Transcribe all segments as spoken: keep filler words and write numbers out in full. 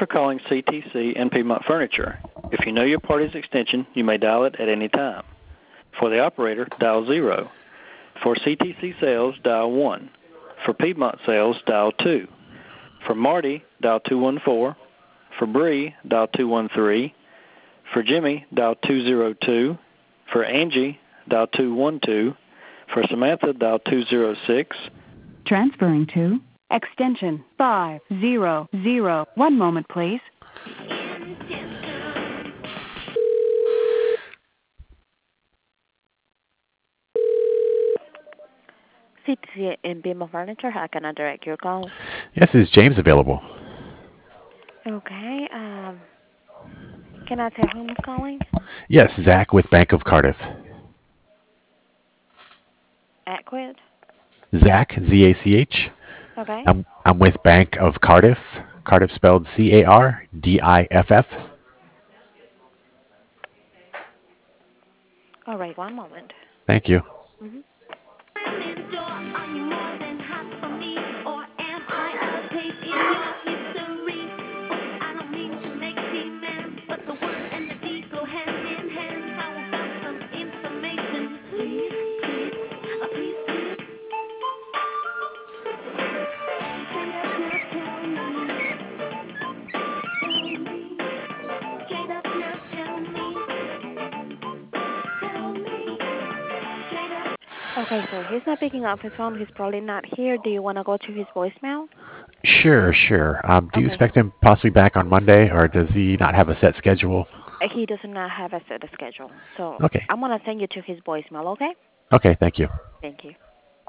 for calling C T C and Piedmont Furniture. If you know your party's extension, you may dial it at any time. For the operator, dial zero. For C T C sales, dial one. For Piedmont sales, dial two. For Marty, dial two one four. For Bree, dial two one three. For Jimmy, dial two zero two. For Angie, dial two one two. For Samantha, dial two zero six. Transferring to extension five zero zero. One moment, please. C T C and Piedmont Furniture, how can I direct your call? Yes, is James available? Okay. Um, can I tell whom is calling? Yes, Zach with Bank of Cardiff. Acquit? Zach, Z A C H. Okay. I'm, I'm with Bank of Cardiff. Cardiff spelled C A R D I F F. All right, one moment. Thank you. Mm-hmm. Okay, so he's not picking up his phone. He's probably not here. Do you want to go to his voicemail? Sure, sure. Um, do okay. you expect him possibly back on Monday, or does he not have a set schedule? He does not have a set schedule. So okay. I'm going to send you to his voicemail, okay? Okay, thank you. Thank you.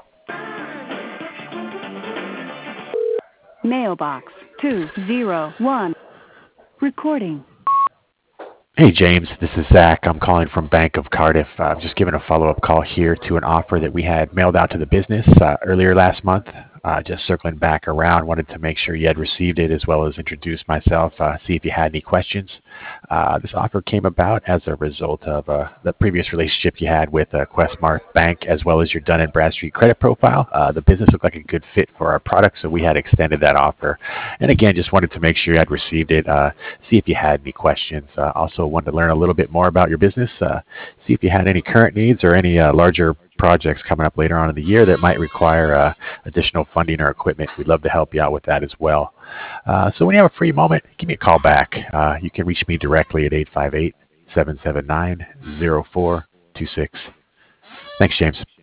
Mailbox two zero one. Recording. Hey, James, this is Zach. I'm calling from Bank of Cardiff. Uh, I'm just giving a follow-up call here to an offer that we had mailed out to the business uh, earlier last month. Uh, just circling back around, wanted to make sure you had received it as well as introduce myself, uh, see if you had any questions. Uh, this offer came about as a result of uh, the previous relationship you had with uh, Questmark Bank as well as your Dun and Bradstreet credit profile. Uh, the business looked like a good fit for our product, so we had extended that offer. And again, just wanted to make sure you had received it, uh, see if you had any questions. Uh, also wanted to learn a little bit more about your business, uh, see if you had any current needs or any uh, larger projects coming up later on in the year that might require uh, additional funding or equipment. We'd love to help you out with that as well. Uh, so when you have a free moment, give me a call back. Uh, you can reach me directly at eight five eight, seven seven nine, zero four two six. Thanks, James.